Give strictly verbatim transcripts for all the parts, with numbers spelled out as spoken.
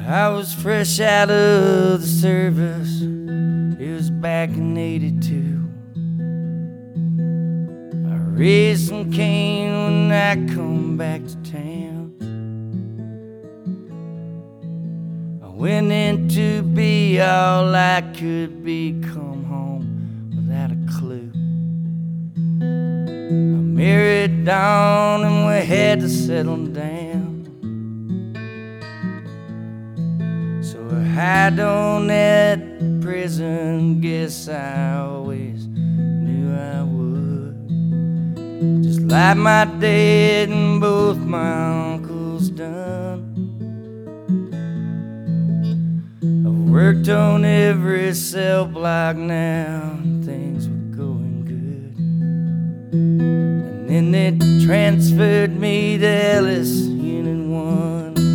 I was fresh out of the service. It was back in eighty-two. I raised some cane when I come back to town. I went in to be all I could be, come home without a clue. I married Dawn and we had to settle down. So I hide on that prison, guess I always knew I would. Just like my dad and both my uncles done. I've worked on every cell block now, and things were going good. And then they transferred me to Ellis Unit one.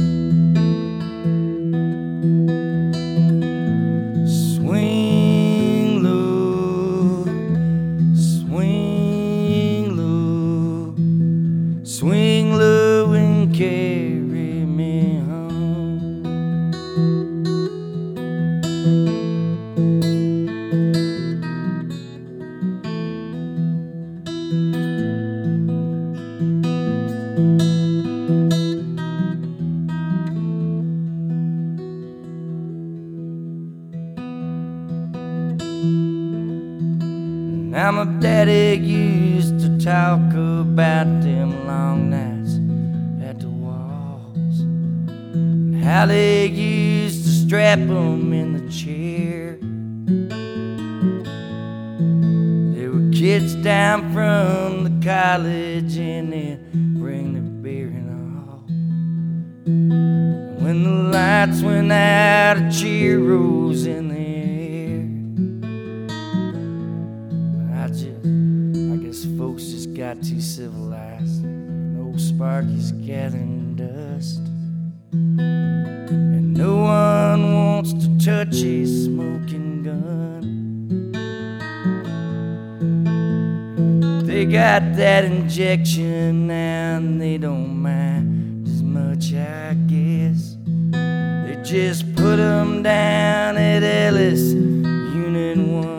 Swing low and carry me home. Now my daddy used to talk about them long nights at the walls, and how they used to strap them in the chair. There were kids down from the college and they'd bring their beer and all. And when the lights went out, a cheer rose in the air. I just, I guess folks just got too civilized. Old Sparky's gathering dust, and no one wants to touch a smoking gun. They got that injection now and they don't mind as much, I guess. They just put them down at Ellis Unit one.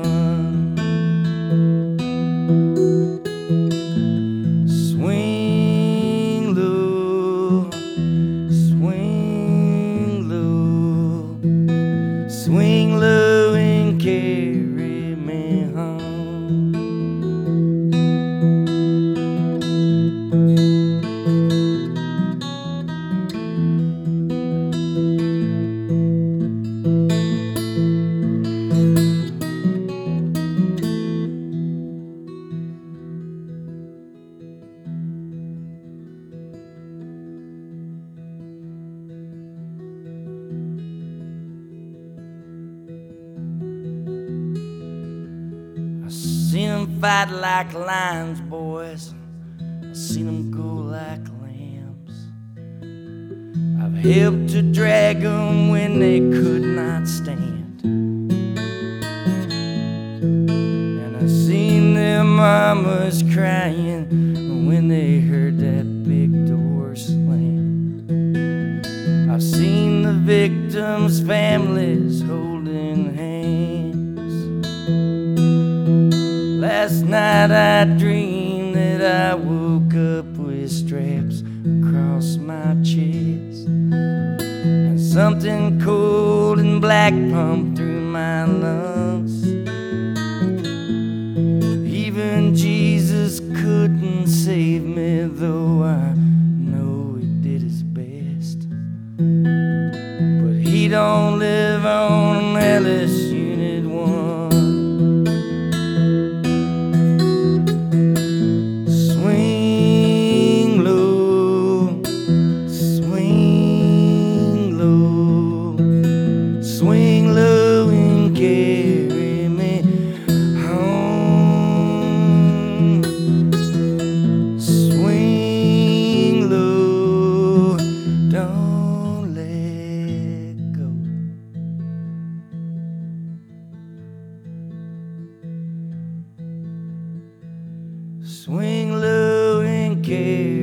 Swing low and carry me home. Seen them fight like lions, boys. I've seen them go like lambs. I've helped to drag them when they could not stand. And I've seen their mamas crying when they heard that big door slam. I've seen the victims' families holding hands. Last night I dreamed that I woke up with straps across my chest, and something cold and black pumped through my lungs. Even Jesus couldn't save me, though I know he did his best. But he don't live on Ellis Unit one. Swing low and carry me home. Swing low, don't let go. Swing low and carry